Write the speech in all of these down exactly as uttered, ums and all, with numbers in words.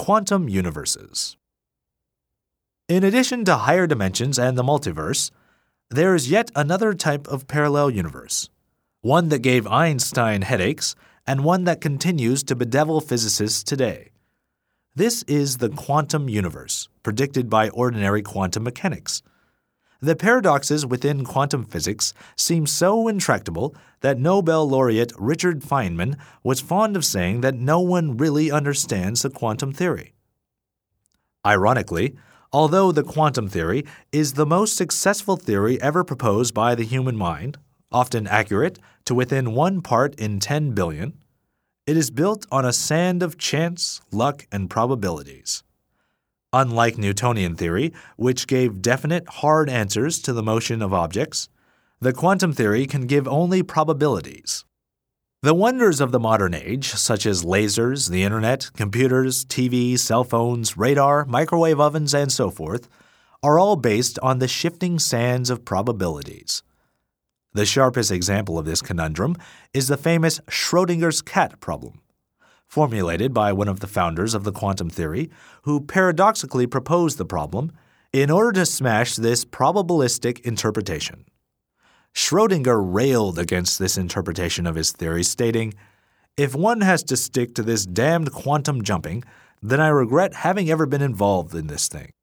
Quantum universes. In addition to higher dimensions and the multiverse, there is yet another type of parallel universe, one that gave Einstein headaches and one that continues to bedevil physicists today. This is the quantum universe, predicted by ordinary quantum mechanics. The paradoxes within quantum physics seem so intractable that Nobel laureate Richard Feynman was fond of saying that no one really understands the quantum theory. Ironically, although the quantum theory is the most successful theory ever proposed by the human mind, often accurate to within one part in ten billion, it is built on a sand of chance, luck, and probabilities. Unlike Newtonian theory, which gave definite, hard answers to the motion of objects, the quantum theory can give only probabilities. The wonders of the modern age, such as lasers, the internet, computers, T V, cell phones, radar, microwave ovens, and so forth, are all based on the shifting sands of probabilities. The sharpest example of this conundrum is the famous Schrödinger's cat problem, formulated by one of the founders of the quantum theory, who paradoxically proposed the problem in order to smash this probabilistic interpretation. Schrödinger railed against this interpretation of his theory, stating, "If one has to stick to this damned quantum jumping, then I regret having ever been involved in this thing."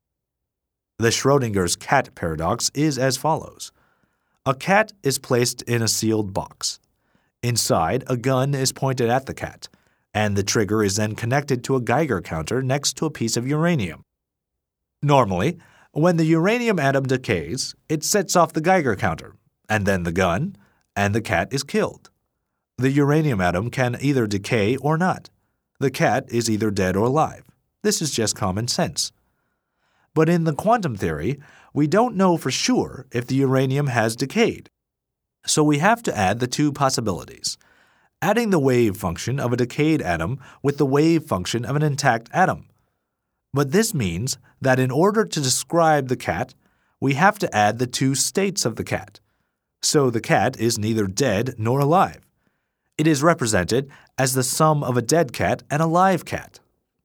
The Schrödinger's cat paradox is as follows. A cat is placed in a sealed box. Inside, a gun is pointed at the cat, and the trigger is then connected to a Geiger counter next to a piece of uranium. Normally, when the uranium atom decays, it sets off the Geiger counter, and then the gun, and the cat is killed. The uranium atom can either decay or not. The cat is either dead or alive. This is just common sense. But in the quantum theory, we don't know for sure if the uranium has decayed. So we have to add the two possibilities, adding the wave function of a decayed atom with the wave function of an intact atom. But this means that in order to describe the cat, we have to add the two states of the cat. So the cat is neither dead nor alive. It is represented as the sum of a dead cat and a live cat.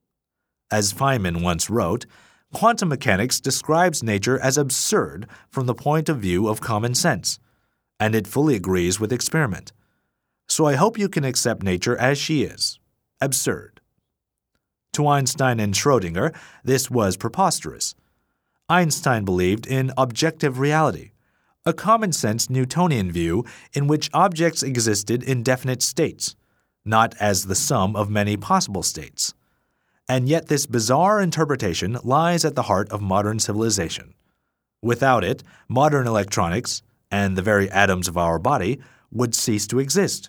As Feynman once wrote, quantum mechanics describes nature as absurd from the point of view of common sense, and it fully agrees with experiment. So I hope you can accept nature as she is, absurd. To Einstein and Schrödinger, this was preposterous. Einstein believed in objective reality, a common-sense Newtonian view in which objects existed in definite states, not as the sum of many possible states. And yet this bizarre interpretation lies at the heart of modern civilization. Without it, modern electronics, and the very atoms of our body, would cease to exist.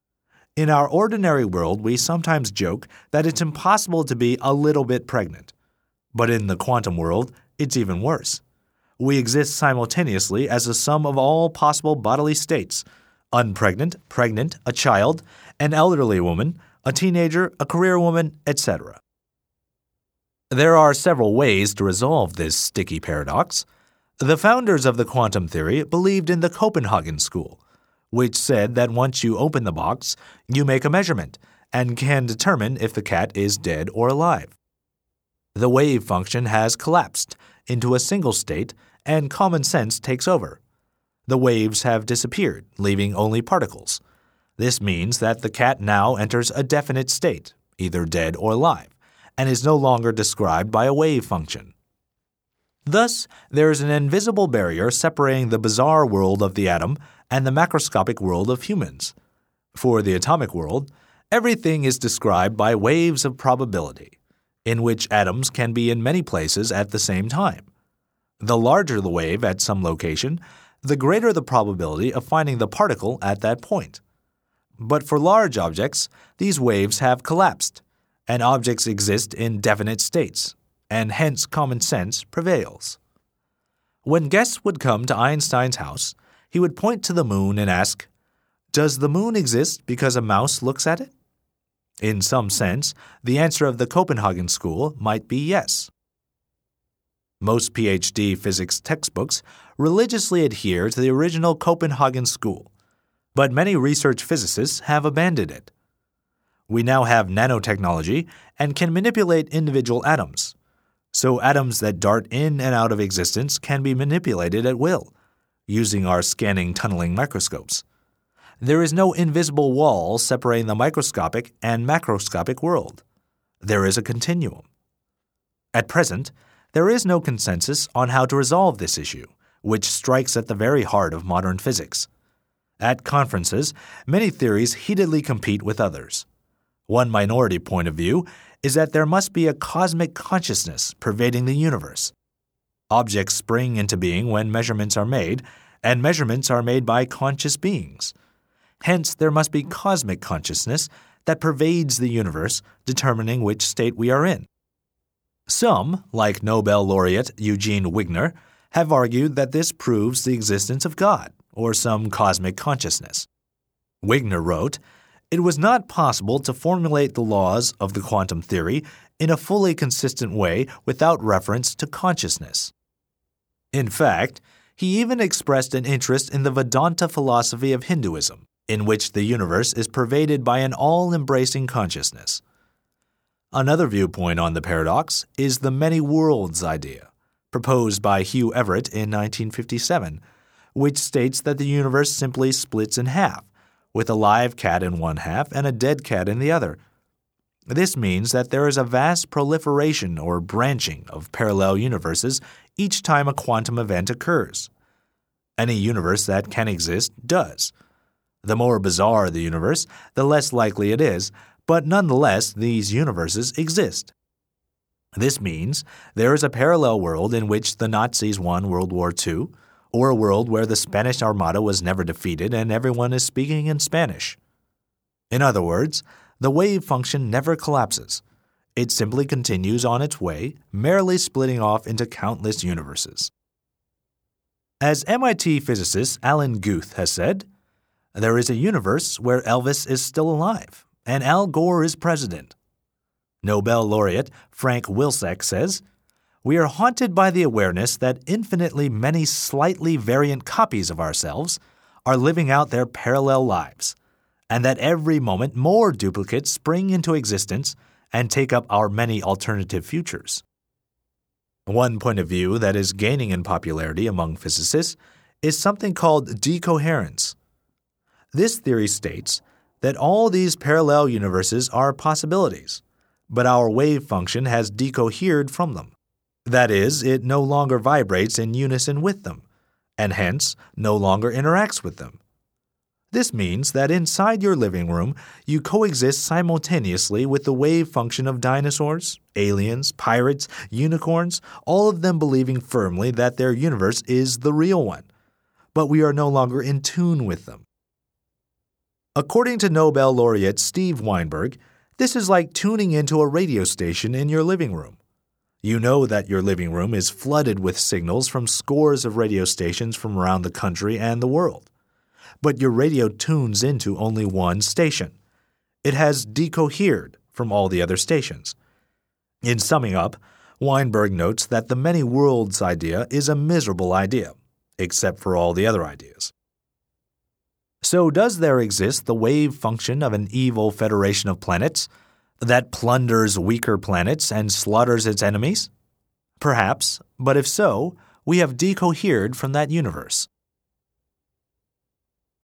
In our ordinary world, we sometimes joke that it's impossible to be a little bit pregnant. But in the quantum world, it's even worse. We exist simultaneously as the sum of all possible bodily states: unpregnant, pregnant, a child, an elderly woman, a teenager, a career woman, et cetera. There are several ways to resolve this sticky paradox. The founders of the quantum theory believed in the Copenhagen school, which said that once you open the box, you make a measurement and can determine if the cat is dead or alive. The wave function has collapsed into a single state, and common sense takes over. The waves have disappeared, leaving only particles. This means that the cat now enters a definite state, either dead or alive, and is no longer described by a wave function. Thus, there is an invisible barrier separating the bizarre world of the atom and the macroscopic world of humans. For the atomic world, everything is described by waves of probability, in which atoms can be in many places at the same time. The larger the wave at some location, the greater the probability of finding the particle at that point. But for large objects, these waves have collapsed, and objects exist in definite states, and hence common sense prevails. When guests would come to Einstein's house, he would point to the moon and ask, "Does the moon exist because a mouse looks at it?" In some sense, the answer of the Copenhagen school might be yes. Most P H D physics textbooks religiously adhere to the original Copenhagen school, but many research physicists have abandoned it. We now have nanotechnology and can manipulate individual atoms. So atoms that dart in and out of existence can be manipulated at will, using our scanning tunneling microscopes. There is no invisible wall separating the microscopic and macroscopic world. There is a continuum. At present, there is no consensus on how to resolve this issue, which strikes at the very heart of modern physics. At conferences, many theories heatedly compete with others. One minority point of view is that there must be a cosmic consciousness pervading the universe. Objects spring into being when measurements are made, and measurements are made by conscious beings. Hence, there must be cosmic consciousness that pervades the universe, determining which state we are in. Some, like Nobel laureate Eugene Wigner, have argued that this proves the existence of God, or some cosmic consciousness. Wigner wrote, "It was not possible to formulate the laws of the quantum theory in a fully consistent way without reference to consciousness." In fact, he even expressed an interest in the Vedanta philosophy of Hinduism, in which the universe is pervaded by an all-embracing consciousness. Another viewpoint on the paradox is the many worlds idea, proposed by Hugh Everett in nineteen fifty-seven, which states that the universe simply splits in half, with a live cat in one half and a dead cat in the other. This means that there is a vast proliferation or branching of parallel universes each time a quantum event occurs. Any universe that can exist does. The more bizarre the universe, the less likely it is, but nonetheless these universes exist. This means there is a parallel world in which the Nazis won World War Two, or a world where the Spanish Armada was never defeated and everyone is speaking in Spanish. In other words, the wave function never collapses. It simply continues on its way, merely splitting off into countless universes. As M I T physicist Alan Guth has said, "There is a universe where Elvis is still alive and Al Gore is president." Nobel laureate Frank Wilczek says, "We are haunted by the awareness that infinitely many slightly variant copies of ourselves are living out their parallel lives, and that every moment more duplicates spring into existence and take up our many alternative futures." One point of view that is gaining in popularity among physicists is something called decoherence. This theory states that all these parallel universes are possibilities, but our wave function has decohered from them. That is, it no longer vibrates in unison with them, and hence no longer interacts with them. This means that inside your living room, you coexist simultaneously with the wave function of dinosaurs, aliens, pirates, unicorns, all of them believing firmly that their universe is the real one, but we are no longer in tune with them. According to Nobel laureate Steve Weinberg, this is like tuning into a radio station in your living room. You know that your living room is flooded with signals from scores of radio stations from around the country and the world. But your radio tunes into only one station. It has decohered from all the other stations. In summing up, Weinberg notes that the many worlds idea is a miserable idea, except for all the other ideas. So does there exist the wave function of an evil federation of planets that plunders weaker planets and slaughters its enemies? Perhaps, but if so, we have decohered from that universe.